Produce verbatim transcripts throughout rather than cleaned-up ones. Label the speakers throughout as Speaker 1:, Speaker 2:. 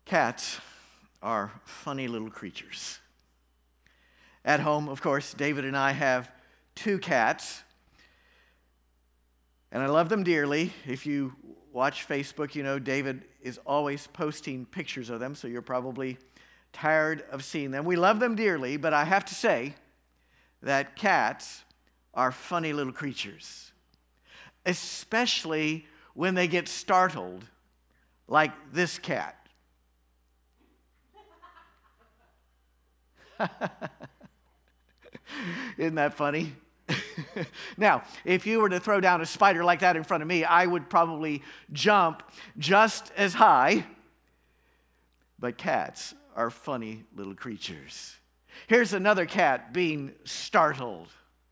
Speaker 1: Cats are funny little creatures. At home, of course, David and I have two cats, and I love them dearly. If you watch Facebook, you know David is always posting pictures of them, so you're probably tired of seeing them. We love them dearly, but I have to say that cats are funny little creatures, especially when they get startled, like this cat. Isn't that funny? Now, if you were to throw down a spider like that in front of me, I would probably jump just as high. But cats are funny little creatures. Here's another cat being startled.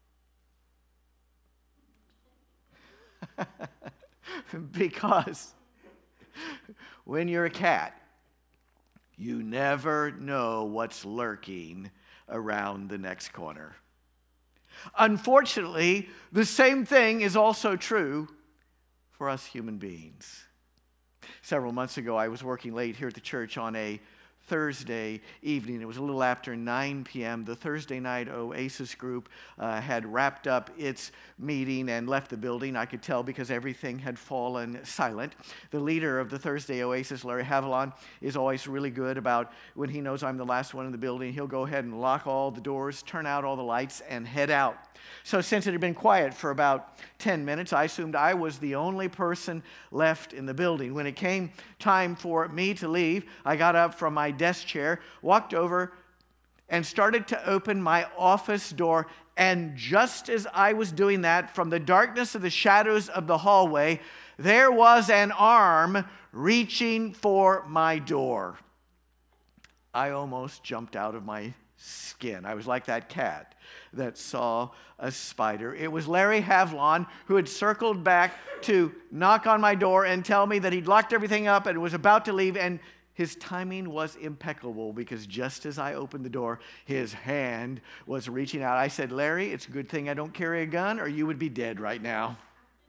Speaker 1: Because when you're a cat, you never know what's lurking around the next corner. Unfortunately, the same thing is also true for us human beings. Several months ago, I was working late here at the church on a Thursday evening. It was a little after nine p.m. The Thursday night Oasis group uh, had wrapped up its meeting and left the building. I could tell because everything had fallen silent. The leader of the Thursday Oasis, Larry Haviland, is always really good about when he knows I'm the last one in the building, he'll go ahead and lock all the doors, turn out all the lights, and head out. So since it had been quiet for about ten minutes, I assumed I was the only person left in the building. When it came time for me to leave, I got up from my desk chair, walked over, and started to open my office door. And just as I was doing that, from the darkness of the shadows of the hallway, there was an arm reaching for my door. I almost jumped out of my skin. I was like that cat that saw a spider. It was Larry Haviland who had circled back to knock on my door and tell me that he'd locked everything up and was about to leave, and his timing was impeccable because just as I opened the door, his hand was reaching out. I said, "Larry, it's a good thing I don't carry a gun or you would be dead right now."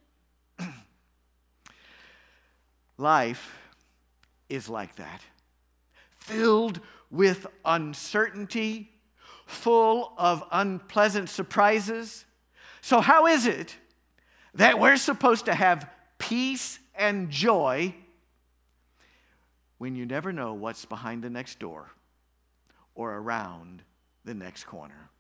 Speaker 1: Life is like that, filled with uncertainty, full of unpleasant surprises. So how is it that we're supposed to have peace and joy when you never know what's behind the next door or around the next corner?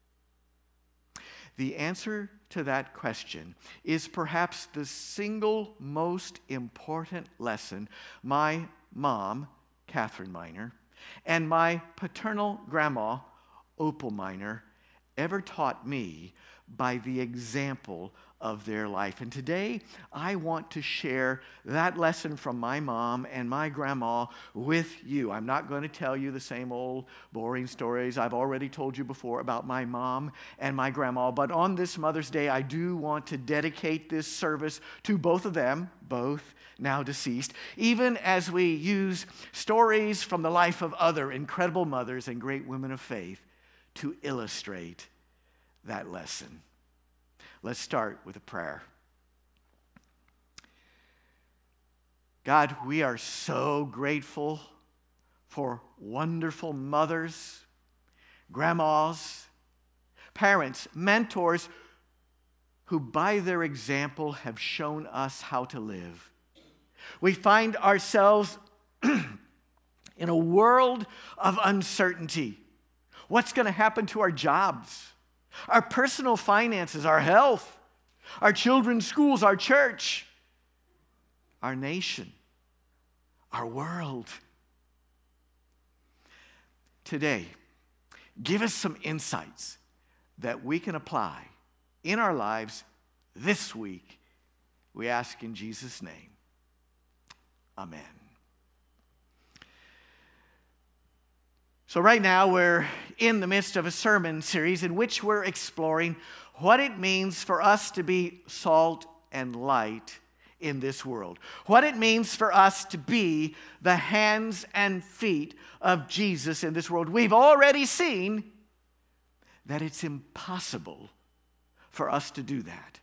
Speaker 1: The answer to that question is perhaps the single most important lesson my mom, Catherine Miner, and my paternal grandma, Opal Miner, ever taught me by the example of their life. And today, I want to share that lesson from my mom and my grandma with you. I'm not going to tell you the same old boring stories I've already told you before about my mom and my grandma, but on this Mother's Day, I do want to dedicate this service to both of them, both now deceased, even as we use stories from the life of other incredible mothers and great women of faith to illustrate that lesson. Let's start with a prayer. God, we are so grateful for wonderful mothers, grandmas, parents, mentors who by their example have shown us how to live. We find ourselves in a world of uncertainty. What's going to happen to our jobs, our personal finances, our health, our children's schools, our church, our nation, our world? Today, give us some insights that we can apply in our lives this week. We ask in Jesus' name. Amen. So right now we're in the midst of a sermon series in which we're exploring what it means for us to be salt and light in this world. What it means for us to be the hands and feet of Jesus in this world. We've already seen that it's impossible for us to do that.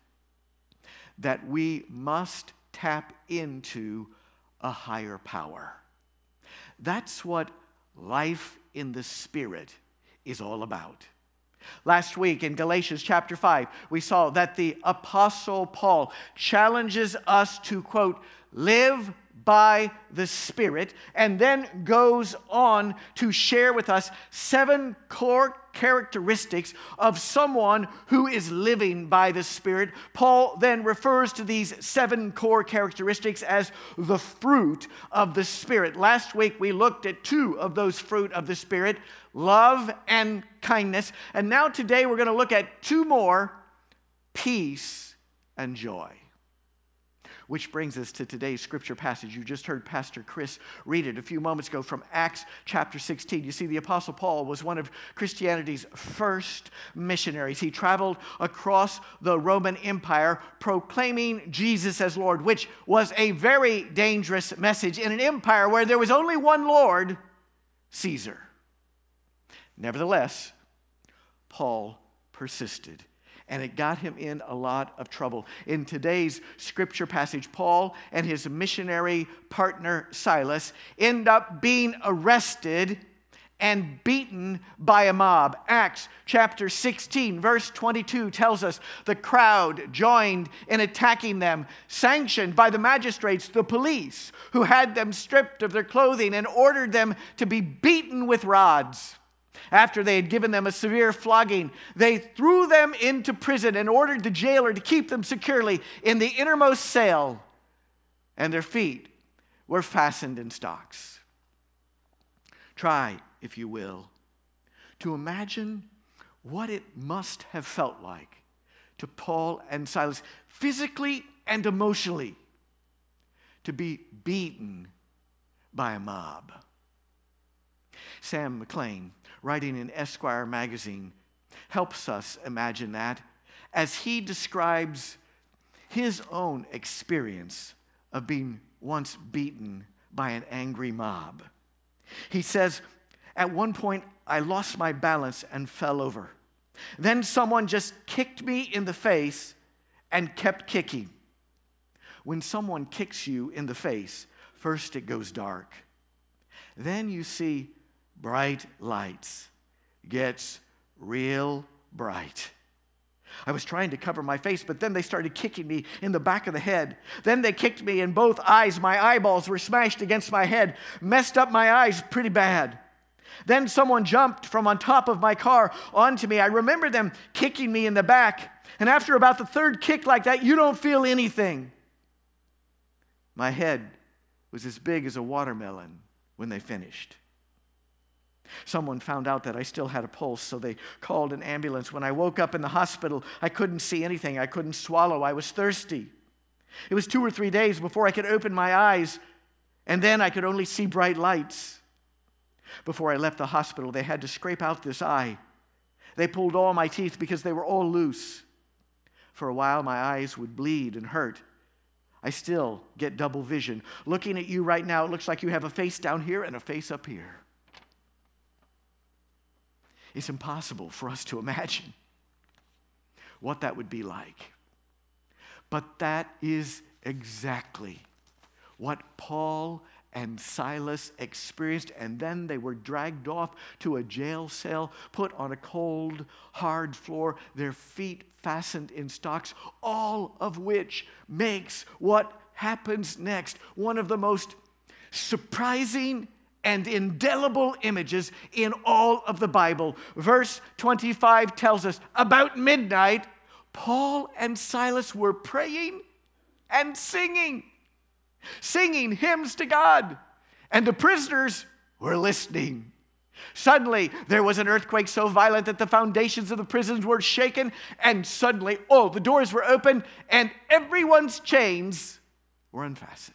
Speaker 1: That we must tap into a higher power. That's what life in the Spirit is all about. Last week in Galatians chapter five, we saw that the Apostle Paul challenges us to, quote, live by the Spirit, and then goes on to share with us seven core characteristics of someone who is living by the Spirit. Paul then refers to these seven core characteristics as the fruit of the Spirit. Last week we looked at two of those fruit of the Spirit, love and kindness. And now today we're going to look at two more, peace and joy. Which brings us to today's scripture passage. You just heard Pastor Chris read it a few moments ago from Acts chapter sixteen. You see, the Apostle Paul was one of Christianity's first missionaries. He traveled across the Roman Empire proclaiming Jesus as Lord, which was a very dangerous message in an empire where there was only one Lord, Caesar. Nevertheless, Paul persisted. And it got him in a lot of trouble. In today's scripture passage, Paul and his missionary partner Silas end up being arrested and beaten by a mob. Acts chapter sixteen, verse twenty-two tells us the crowd joined in attacking them, sanctioned by the magistrates, the police, who had them stripped of their clothing and ordered them to be beaten with rods. After they had given them a severe flogging, they threw them into prison and ordered the jailer to keep them securely in the innermost cell, and their feet were fastened in stocks. Try, if you will, to imagine what it must have felt like to Paul and Silas, physically and emotionally, to be beaten by a mob. Sam McLean, writing in Esquire magazine, helps us imagine that as he describes his own experience of being once beaten by an angry mob. He says, at one point, I lost my balance and fell over. Then someone just kicked me in the face and kept kicking. When someone kicks you in the face, first it goes dark. Then you see bright lights. Gets real bright. I was trying to cover my face, but then they started kicking me in the back of the head. Then they kicked me in both eyes. My eyeballs were smashed against my head, messed up my eyes pretty bad. Then someone jumped from on top of my car onto me. I remember them kicking me in the back. And after about the third kick like that, you don't feel anything. My head was as big as a watermelon when they finished. Someone found out that I still had a pulse, so they called an ambulance. When I woke up in the hospital, I couldn't see anything. I couldn't swallow. I was thirsty. It was two or three days before I could open my eyes, and then I could only see bright lights. Before I left the hospital, they had to scrape out this eye. They pulled all my teeth because they were all loose. For a while, my eyes would bleed and hurt. I still get double vision. Looking at you right now, it looks like you have a face down here and a face up here. It's impossible for us to imagine what that would be like. But that is exactly what Paul and Silas experienced, and then they were dragged off to a jail cell, put on a cold, hard floor, their feet fastened in stocks, all of which makes what happens next one of the most surprising and indelible images in all of the Bible. Verse twenty-five tells us, about midnight, Paul and Silas were praying and singing, singing hymns to God, and the prisoners were listening. Suddenly, there was an earthquake so violent that the foundations of the prisons were shaken, and suddenly, oh, the doors were opened, and everyone's chains were unfastened.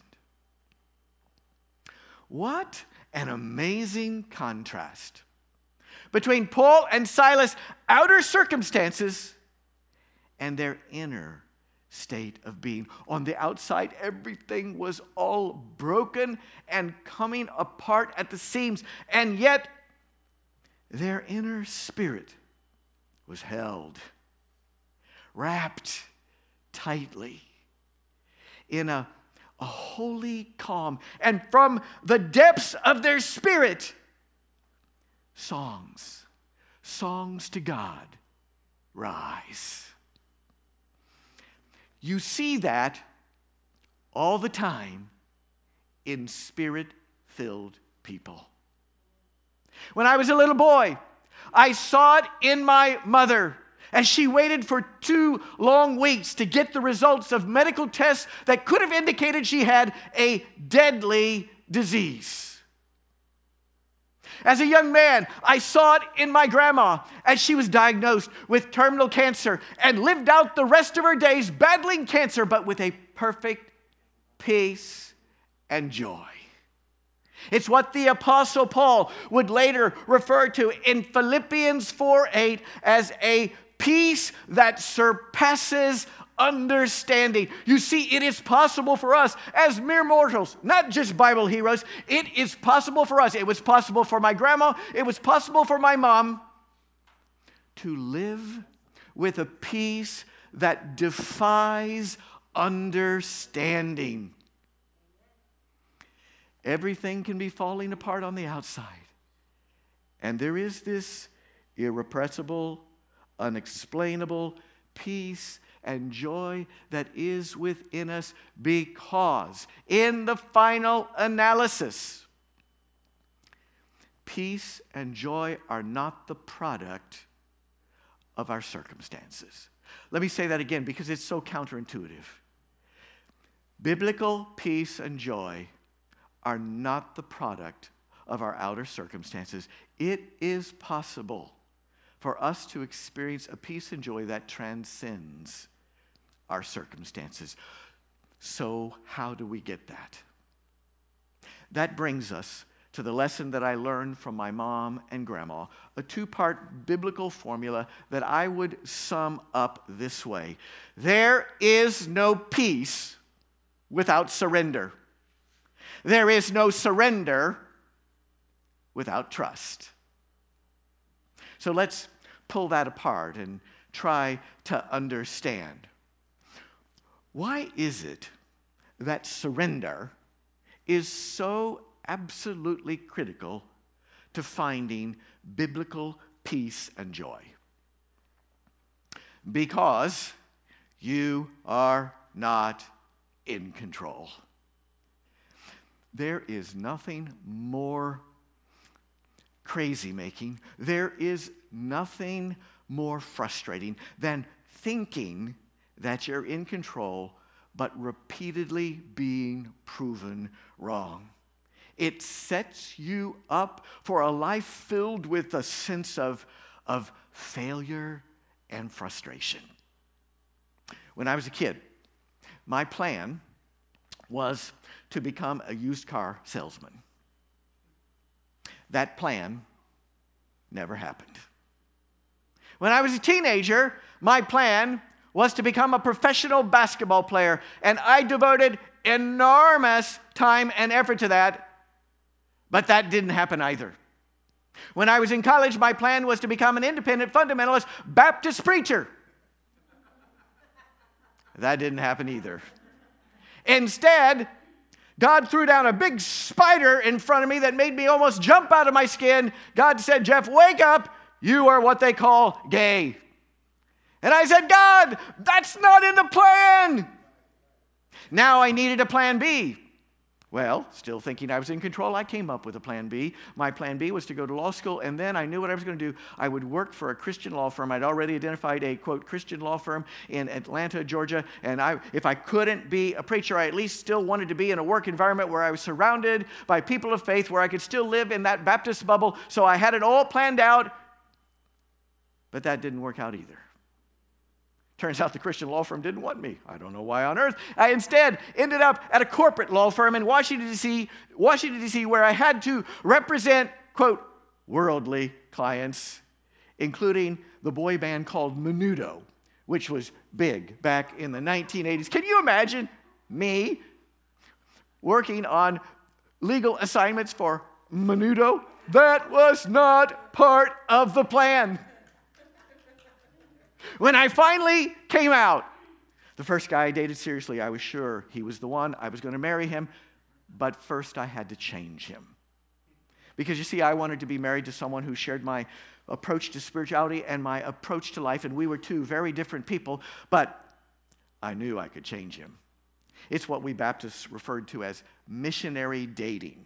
Speaker 1: What an amazing contrast between Paul and Silas' outer circumstances and their inner state of being. On the outside, everything was all broken and coming apart at the seams, and yet their inner spirit was held, wrapped tightly in a a holy calm. And from the depths of their spirit, songs, songs to God rise. You see that all the time in spirit-filled people. When I was a little boy, I saw it in my mother as she waited for two long weeks to get the results of medical tests that could have indicated she had a deadly disease. As a young man, I saw it in my grandma as she was diagnosed with terminal cancer and lived out the rest of her days battling cancer, but with a perfect peace and joy. It's what the Apostle Paul would later refer to in Philippians four eight as a peace that surpasses understanding. You see, it is possible for us as mere mortals, not just Bible heroes. It is possible for us. It was possible for my grandma. It was possible for my mom to live with a peace that defies understanding. Everything can be falling apart on the outside. And there is this irrepressible, unexplainable peace and joy that is within us because, in the final analysis, peace and joy are not the product of our circumstances. Let me say that again because it's so counterintuitive. Biblical peace and joy are not the product of our outer circumstances. It is possible for us to experience a peace and joy that transcends our circumstances. So how do we get that? That brings us to the lesson that I learned from my mom and grandma, a two-part biblical formula that I would sum up this way. There is no peace without surrender. There is no surrender without trust. So let's pull that apart and try to understand. Why is it that surrender is so absolutely critical to finding biblical peace and joy? Because you are not in control. There is nothing more crazy-making. There is nothing more frustrating than thinking that you're in control, but repeatedly being proven wrong. It sets you up for a life filled with a sense of, of failure and frustration. When I was a kid, my plan was to become a used car salesman. That plan never happened. When I was a teenager, my plan was to become a professional basketball player, and I devoted enormous time and effort to that, but that didn't happen either. When I was in college, my plan was to become an independent fundamentalist Baptist preacher. That didn't happen either. Instead, God threw down a big spider in front of me that made me almost jump out of my skin. God said, "Jeff, wake up. You are what they call gay." And I said, "God, that's not in the plan." Now I needed a plan B. Well, still thinking I was in control, I came up with a plan B. My plan B was to go to law school, and then I knew what I was going to do. I would work for a Christian law firm. I'd already identified a, quote, Christian law firm in Atlanta, Georgia, and I, if I couldn't be a preacher, I at least still wanted to be in a work environment where I was surrounded by people of faith, where I could still live in that Baptist bubble. So I had it all planned out, but that didn't work out either. Turns out the Christian law firm didn't want me. I don't know why on earth. I instead ended up at a corporate law firm in Washington, D C, Washington, D C, where I had to represent, quote, worldly clients, including the boy band called Menudo, which was big back in the nineteen eighties. Can you imagine me working on legal assignments for Menudo? That was not part of the plan. When I finally came out, The first guy I dated seriously, I was sure he was the one. I was going to marry him. But first I had to change him. Because you see, I wanted to be married to someone who shared my approach to spirituality and my approach to life. And we were two very different people. But I knew I could change him. It's what we Baptists referred to as missionary dating.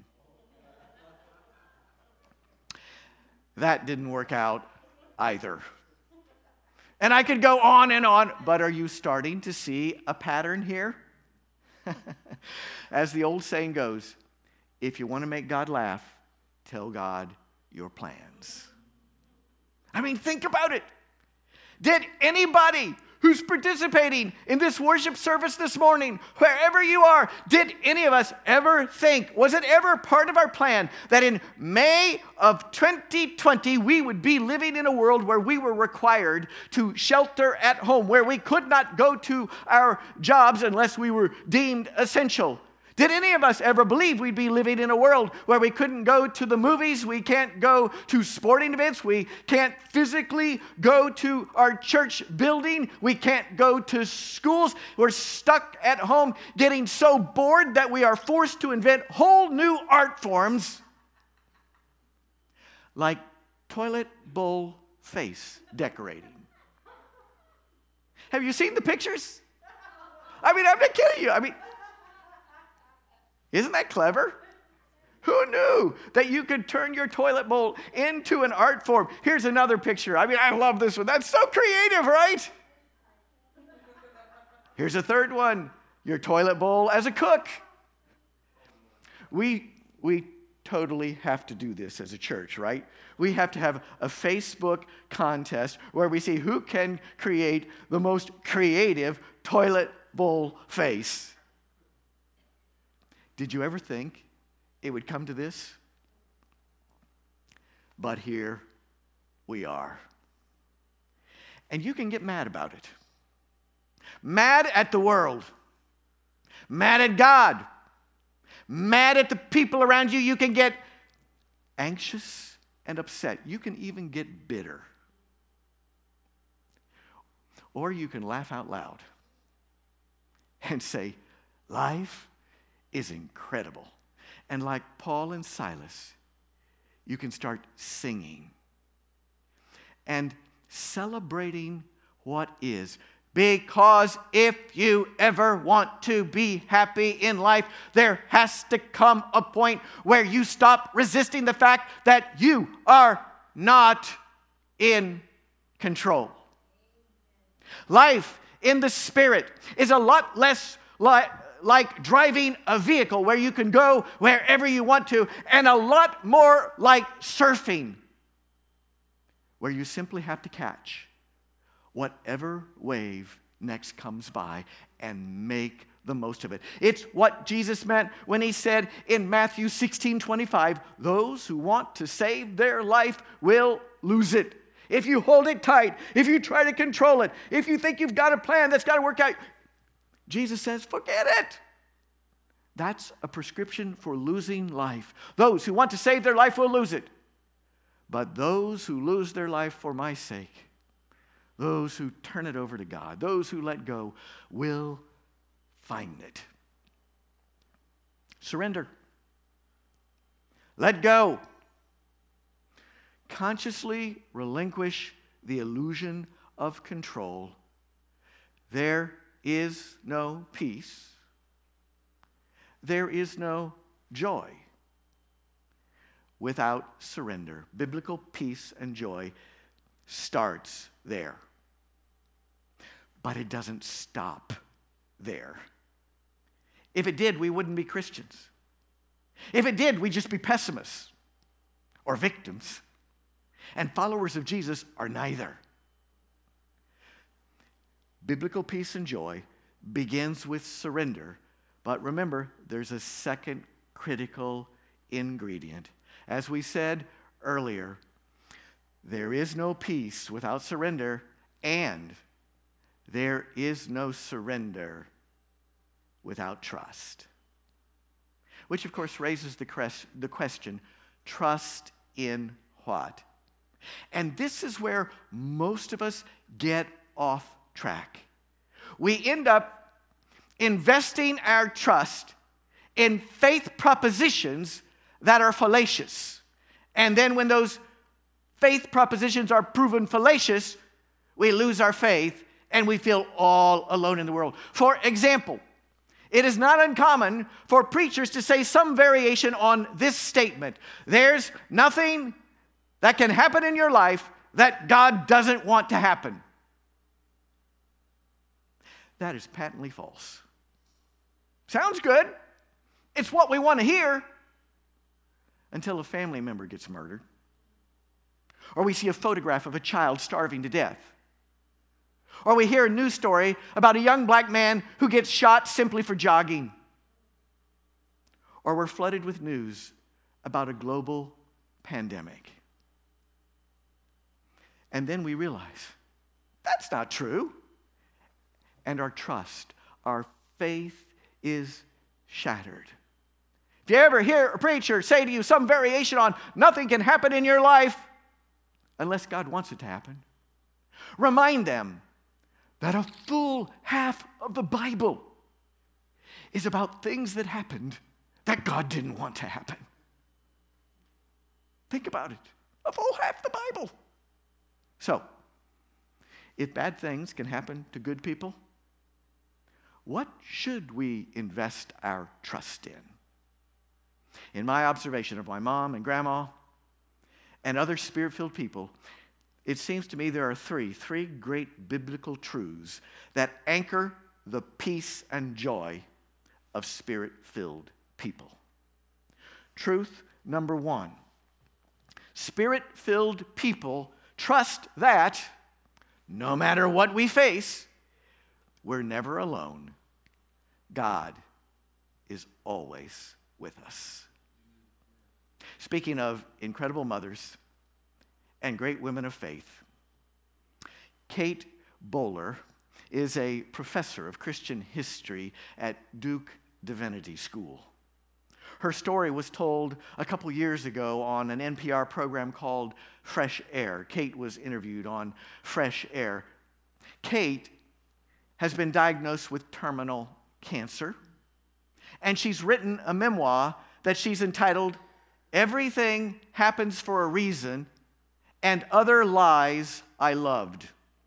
Speaker 1: That didn't work out either. And I could go on and on, but are you starting to see a pattern here? As the old saying goes, if you want to make God laugh, tell God your plans. I mean, think about it. Did anybody who's participating in this worship service this morning, wherever you are, did any of us ever think, was it ever part of our plan that in May of twenty twenty we would be living in a world where we were required to shelter at home, where we could not go to our jobs unless we were deemed essential? Did any of us ever believe we'd be living in a world where we couldn't go to the movies, we can't go to sporting events, we can't physically go to our church building, we can't go to schools, we're stuck at home getting so bored that we are forced to invent whole new art forms like toilet bowl face decorating? Have you seen the pictures? I mean, I'm not kidding you. I mean, isn't that clever? Who knew that you could turn your toilet bowl into an art form? Here's another picture. I mean, I love this one. That's so creative, right? Here's a third one. Your toilet bowl as a cook. We, we totally have to do this as a church, right? We have to have a Facebook contest where we see who can create the most creative toilet bowl face. Did you ever think it would come to this? But here we are. And you can get mad about it. Mad at the world. Mad at God. Mad at the people around you. You can get anxious and upset. You can even get bitter. Or you can laugh out loud and say, life is incredible. And like Paul and Silas, you can start singing and celebrating what is. Because if you ever want to be happy in life, there has to come a point where you stop resisting the fact that you are not in control. Life in the Spirit is a lot less like like driving a vehicle where you can go wherever you want to, and a lot more like surfing, where you simply have to catch whatever wave next comes by and make the most of it. It's what Jesus meant when he said in Matthew sixteen twenty-five, those who want to save their life will lose it. If you hold it tight, if you try to control it, if you think you've got a plan that's got to work out, Jesus says, forget it. That's a prescription for losing life. Those who want to save their life will lose it. But those who lose their life for my sake, those who turn it over to God, those who let go, will find it. Surrender. Let go. Consciously relinquish the illusion of control. There is no peace. There is no joy without surrender. Biblical peace and joy starts there. But it doesn't stop there. If it did, we wouldn't be Christians. If it did, we'd just be pessimists or victims. And followers of Jesus are neither. Biblical peace and joy begins with surrender. But remember, there's a second critical ingredient. As we said earlier, there is no peace without surrender, and there is no surrender without trust. Which, of course, raises the question, trust in what? And this is where most of us get off track. we end up investing our trust in faith propositions that are fallacious. And then when those faith propositions are proven fallacious, we lose our faith and we feel all alone in the world. For example, it is not uncommon for preachers to say some variation on this statement: there's nothing that can happen in your life that God doesn't want to happen. That is patently false. Sounds good. It's what we want to hear until a family member gets murdered, or we see a photograph of a child starving to death, or we hear a news story about a young black man who gets shot simply for jogging, or we're flooded with news about a global pandemic. And then we realize that's not true. And our trust, our faith is shattered. If you ever hear a preacher say to you some variation on nothing can happen in your life unless God wants it to happen, remind them that a full half of the Bible is about things that happened that God didn't want to happen. Think about it. A full half the Bible. So, if bad things can happen to good people, what should we invest our trust in? In my observation of my mom and grandma and other spirit-filled people, it seems to me there are three, three great biblical truths that anchor the peace and joy of spirit-filled people. Truth number one: spirit-filled people trust that no matter what we face, we're never alone. God is always with us. Speaking of incredible mothers and great women of faith, Kate Bowler is a professor of Christian history at Duke Divinity School. Her story was told a couple years ago on an N P R program called Fresh Air. Kate was interviewed on Fresh Air. Kate has been diagnosed with terminal cancer, and she's written a memoir that she's entitled Everything Happens for a Reason and Other Lies I Loved.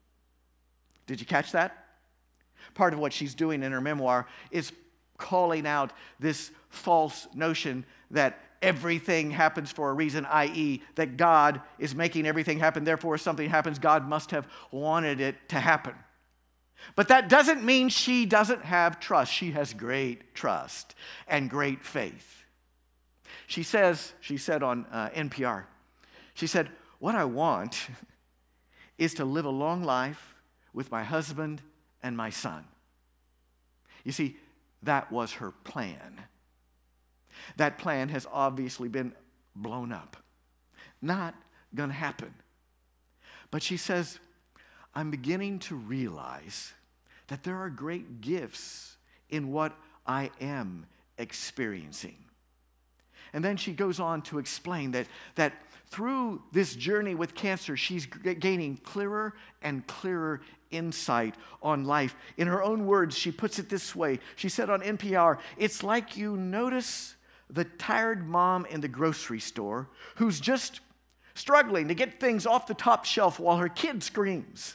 Speaker 1: Did you catch that? Part of what she's doing in her memoir is calling out this false notion that everything happens for a reason, that is, that God is making everything happen, therefore if something happens, God must have wanted it to happen. But that doesn't mean she doesn't have trust. She has great trust and great faith. She says, she said on uh, N P R, she said, what I want is to live a long life with my husband and my son. You see, that was her plan. That plan has obviously been blown up. Not going to happen. But she says, I'm beginning to realize that there are great gifts in what I am experiencing. And then she goes on to explain that, that through this journey with cancer, she's g- gaining clearer and clearer insight on life. In her own words, she puts it this way. She said on N P R, it's like you notice the tired mom in the grocery store who's just struggling to get things off the top shelf while her kid screams.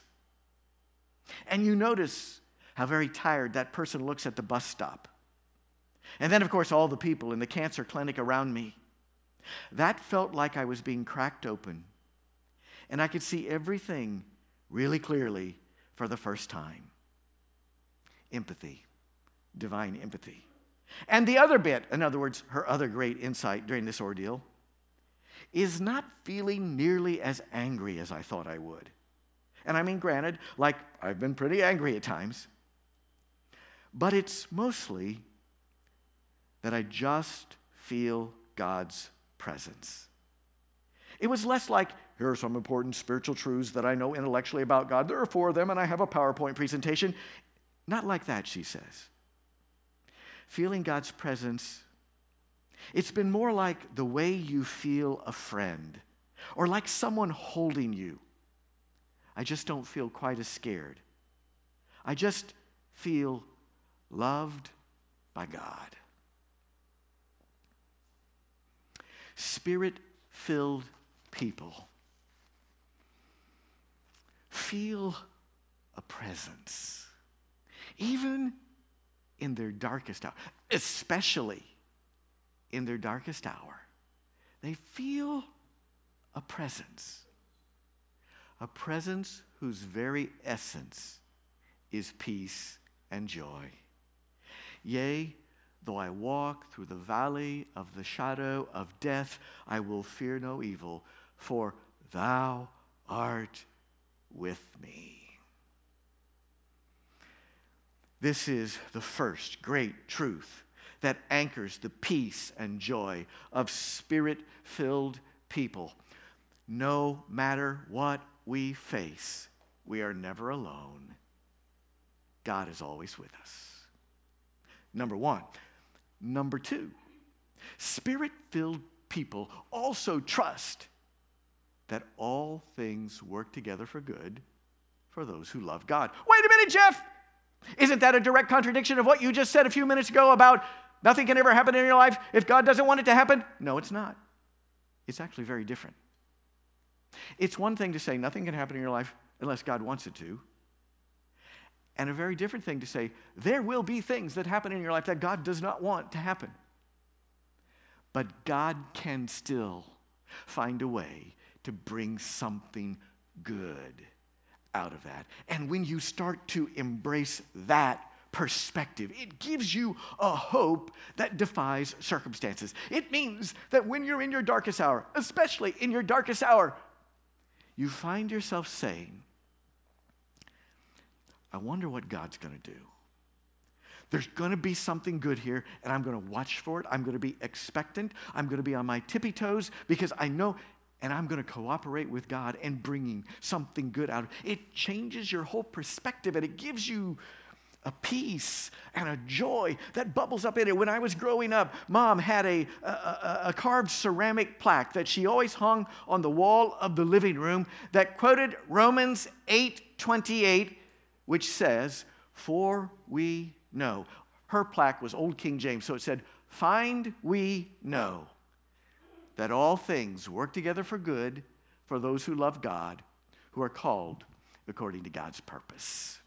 Speaker 1: And you notice how very tired that person looks at the bus stop. And then, of course, all the people in the cancer clinic around me. That felt like I was being cracked open. And I could see everything really clearly for the first time. Empathy. Divine empathy. And the other bit, in other words, her other great insight during this ordeal, is not feeling nearly as angry as I thought I would. And I mean, granted, like I've been pretty angry at times. But it's mostly that I just feel God's presence. It was less like, here are some important spiritual truths that I know intellectually about God. There are four of them, and I have a PowerPoint presentation. Not like that, she says. Feeling God's presence, it's been more like the way you feel a friend, or like someone holding you. I just don't feel quite as scared. I just feel loved by God. Spirit-filled people feel a presence, even in their darkest hour, especially in their darkest hour. They feel a presence, a presence whose very essence is peace and joy. Yea, though I walk through the valley of the shadow of death, I will fear no evil, for thou art with me. This is the first great truth that anchors the peace and joy of Spirit-filled people. No matter what we face, we are never alone. God is always with us. Number one. Number two, Spirit-filled people also trust that all things work together for good for those who love God. Wait a minute, Jeff! Isn't that a direct contradiction of what you just said a few minutes ago about nothing can ever happen in your life if God doesn't want it to happen? No, it's not. It's actually very different. It's one thing to say nothing can happen in your life unless God wants it to, and a very different thing to say there will be things that happen in your life that God does not want to happen. But God can still find a way to bring something good out of that. And when you start to embrace that perspective, it gives you a hope that defies circumstances. It means that when you're in your darkest hour, especially in your darkest hour, you find yourself saying, I wonder what God's going to do. There's going to be something good here, and I'm going to watch for it. I'm going to be expectant. I'm going to be on my tippy toes because I know, and I'm going to cooperate with God in bringing something good out of it. It changes your whole perspective, and it gives you a peace and a joy that bubbles up in it. When I was growing up, Mom had a, a, a, a carved ceramic plaque that she always hung on the wall of the living room that quoted Romans eight twenty-eight, which says, for we know. Her plaque was Old King James, so it said, find we know that all things work together for good for those who love God, who are called according to God's purpose.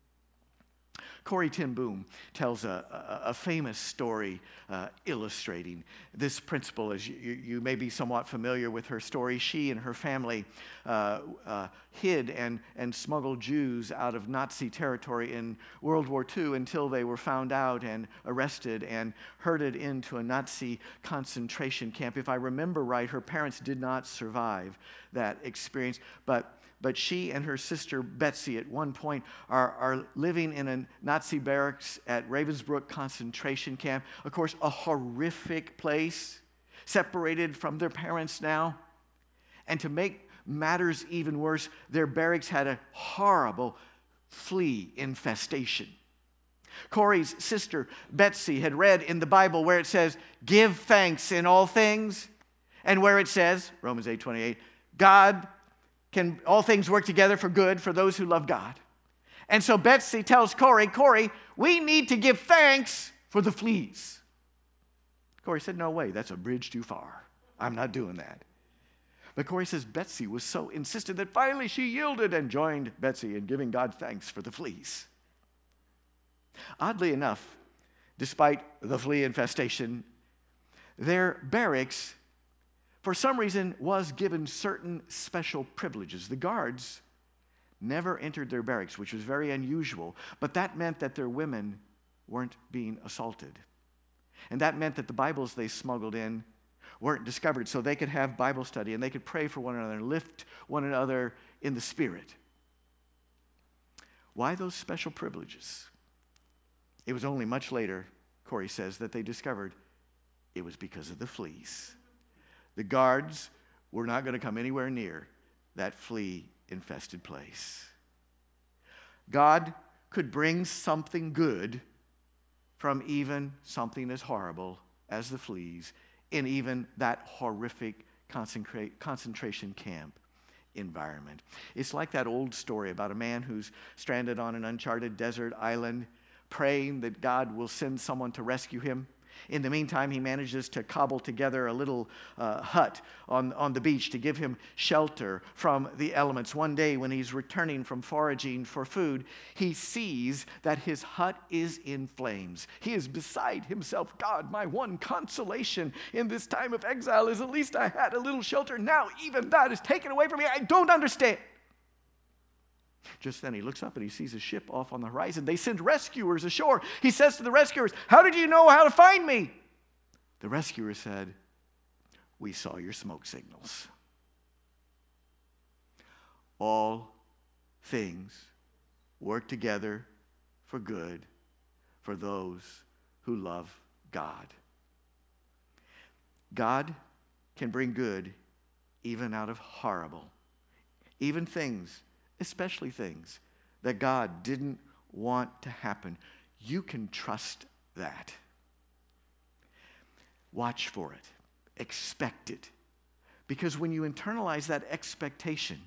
Speaker 1: Corrie ten Boom tells a, a, a famous story uh, illustrating this principle. As you, you may be somewhat familiar with her story, she and her family uh, uh, hid and, and smuggled Jews out of Nazi territory in World War Two until they were found out and arrested and herded into a Nazi concentration camp. If I remember right, her parents did not survive that experience, but But she and her sister Betsy at one point are, are living in a Nazi barracks at Ravensbrück concentration camp. Of course, a horrific place, separated from their parents now. And to make matters even worse, their barracks had a horrible flea infestation. Corrie's sister Betsy had read in the Bible where it says, give thanks in all things, and where it says, Romans eight twenty-eight, God can all things work together for good for those who love God. And so Betsy tells Corrie, Corrie, we need to give thanks for the fleas. Corrie said, no way, that's a bridge too far. I'm not doing that. But Corrie says Betsy was so insistent that finally she yielded and joined Betsy in giving God thanks for the fleas. Oddly enough, despite the flea infestation, their barracks for some reason was given certain special privileges. The guards never entered their barracks, which was very unusual, but that meant that their women weren't being assaulted. And that meant that the Bibles they smuggled in weren't discovered, so they could have Bible study and they could pray for one another and lift one another in the Spirit. Why those special privileges? It was only much later, Corrie says, that they discovered it was because of the fleas. The guards were not going to come anywhere near that flea-infested place. God could bring something good from even something as horrible as the fleas in even that horrific concentration camp environment. It's like that old story about a man who's stranded on an uncharted desert island praying that God will send someone to rescue him. In the meantime, he manages to cobble together a little uh, hut on, on the beach to give him shelter from the elements. One day when he's returning from foraging for food, he sees that his hut is in flames. He is beside himself. God, my one consolation in this time of exile is at least I had a little shelter. Now even that is taken away from me. I don't understand. Just then he looks up and he sees a ship off on the horizon. They send rescuers ashore. He says to the rescuers, "How did you know how to find me?" The rescuers said, "We saw your smoke signals." All things work together for good for those who love God. God can bring good even out of horrible, even things especially things that God didn't want to happen. You can trust that. Watch for it. Expect it. Because when you internalize that expectation,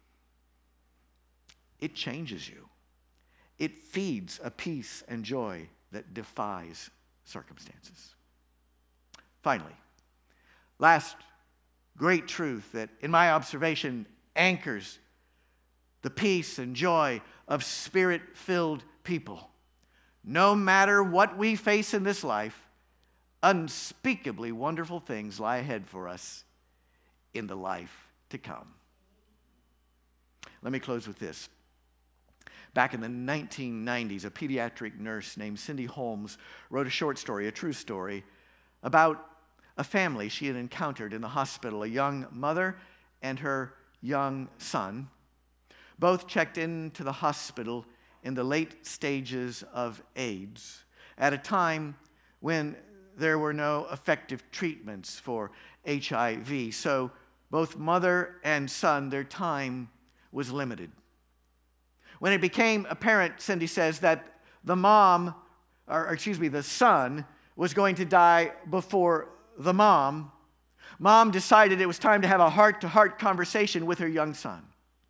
Speaker 1: it changes you. It feeds a peace and joy that defies circumstances. Finally, last great truth that, in my observation, anchors the peace and joy of Spirit-filled people. No matter what we face in this life, unspeakably wonderful things lie ahead for us in the life to come. Let me close with this. Back in the nineteen nineties, a pediatric nurse named Cindy Holmes wrote a short story, a true story, about a family she had encountered in the hospital, a young mother and her young son. Both checked into the hospital in the late stages of AIDS at a time when there were no effective treatments for H I V. So both mother and son, their time was limited. When it became apparent, Cindy says, that the mom, or excuse me, the son was going to die before the mom, mom decided it was time to have a heart-to-heart conversation with her young son.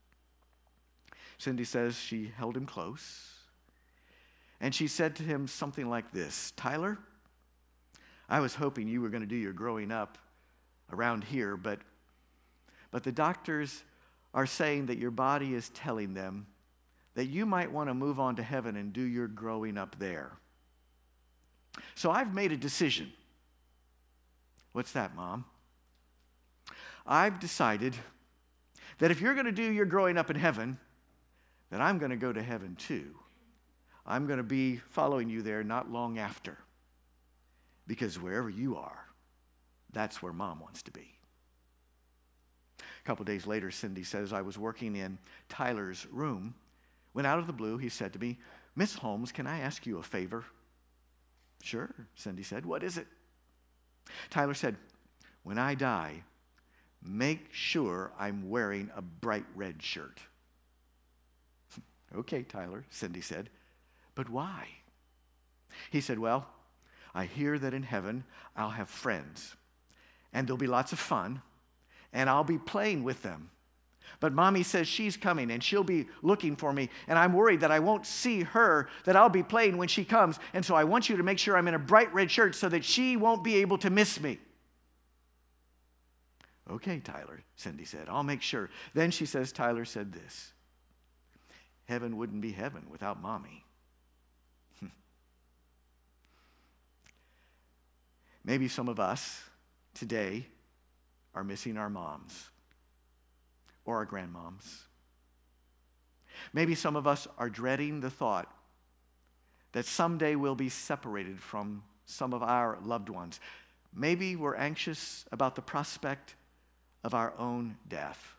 Speaker 1: Cindy says she held him close, and she said to him something like this: "Tyler, I was hoping you were going to do your growing up around here, but, but the doctors are saying that your body is telling them that you might want to move on to heaven and do your growing up there. So I've made a decision." "What's that, Mom?" "I've decided that if you're going to do your growing up in heaven, that I'm going to go to heaven too. I'm going to be following you there not long after. Because wherever you are, that's where Mom wants to be." A couple days later, Cindy says, "I was working in Tyler's room when out of the blue he said to me, 'Miss Holmes, can I ask you a favor?' 'Sure,' Cindy said. 'What is it?' Tyler said, 'When I die, make sure I'm wearing a bright red shirt.' 'Okay, Tyler,' Cindy said, 'but why?' He said, 'Well, I hear that in heaven I'll have friends, and there'll be lots of fun, and I'll be playing with them. But Mommy says she's coming, and she'll be looking for me, and I'm worried that I won't see her, that I'll be playing when she comes, and so I want you to make sure I'm in a bright red shirt so that she won't be able to miss me.' 'Okay, Tyler,' Cindy said, 'I'll make sure.' Then she says, Tyler said this: 'Heaven wouldn't be heaven without Mommy.'" Maybe some of us today are missing our moms or our grandmoms. Maybe some of us are dreading the thought that someday we'll be separated from some of our loved ones. Maybe we're anxious about the prospect of our own death.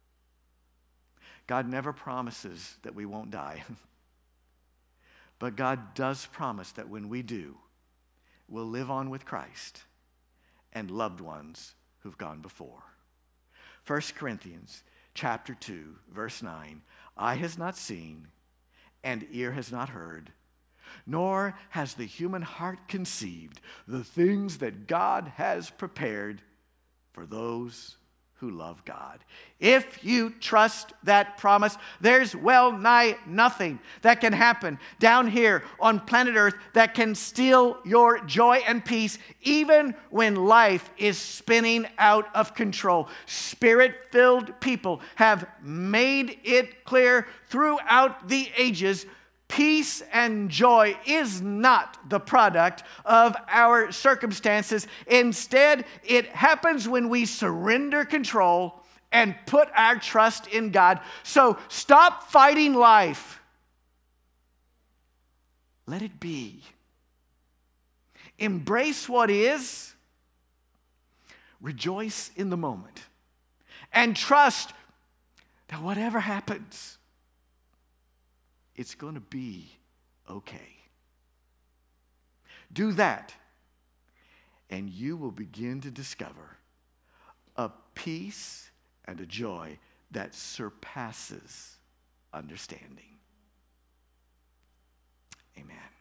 Speaker 1: God never promises that we won't die. But God does promise that when we do, we'll live on with Christ and loved ones who've gone before. First Corinthians chapter two, verse nine, "Eye has not seen, and ear has not heard, nor has the human heart conceived the things that God has prepared for those who love God. If you trust that promise, there's well nigh nothing that can happen down here on planet Earth that can steal your joy and peace, even when life is spinning out of control. Spirit-filled people have made it clear throughout the ages, peace and joy is not the product of our circumstances. Instead, it happens when we surrender control and put our trust in God. So stop fighting life. Let it be. Embrace what is. Rejoice in the moment. And trust that whatever happens, it's going to be okay. Do that, and you will begin to discover a peace and a joy that surpasses understanding. Amen.